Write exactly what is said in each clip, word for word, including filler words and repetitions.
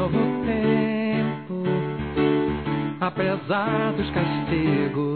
novo tempo, apesar dos castigos,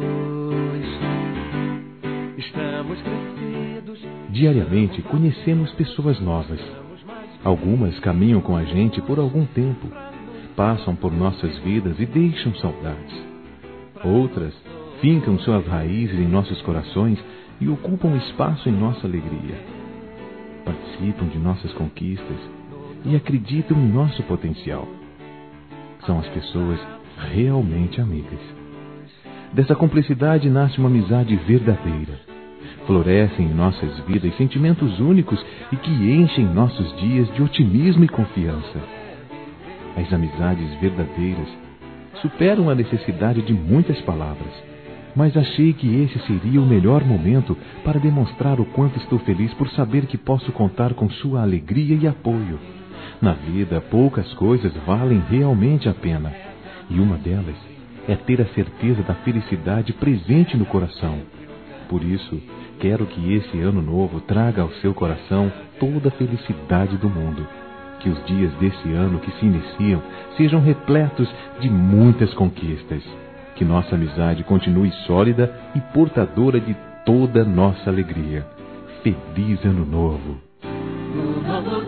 estamos crescidos. Diariamente conhecemos pessoas novas. Algumas caminham com a gente por algum tempo, passam por nossas vidas e deixam saudades. Outras fincam suas raízes em nossos corações e ocupam espaço em nossa alegria. Participam de nossas conquistas e acreditam em nosso potencial. São as pessoas realmente amigas. Dessa cumplicidade nasce uma amizade verdadeira. Florescem em nossas vidas sentimentos únicos e que enchem nossos dias de otimismo e confiança. As amizades verdadeiras superam a necessidade de muitas palavras, mas achei que esse seria o melhor momento para demonstrar o quanto estou feliz por saber que posso contar com sua alegria e apoio. Na vida, poucas coisas valem realmente a pena, e uma delas é ter a certeza da felicidade presente no coração. Por isso, quero que esse ano novo traga ao seu coração toda a felicidade do mundo. Que os dias desse ano que se iniciam sejam repletos de muitas conquistas. Que nossa amizade continue sólida e portadora de toda nossa alegria. Feliz Ano Novo!